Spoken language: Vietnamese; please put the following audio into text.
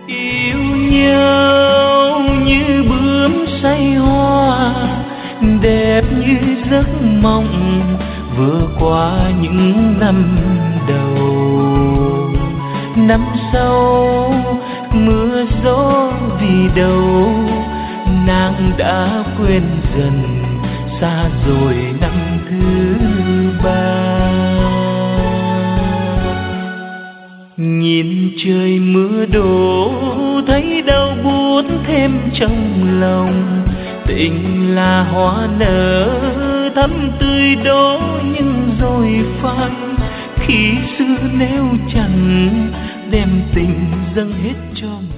Yêu nhau như bướm say hoa, đẹp như giấc mộng vừa qua những năm đầu. Năm sau mưa gió vì đâu, nàng đã quên dần, xa rồi năm thứ ba. Nhìn trời mưa đổ thấy đau buốt thêm trong lòng, tình là hoa nở thắm tươi đó nhưng rồi phai, khi xưa nếu chẳng đem tình dâng hết cho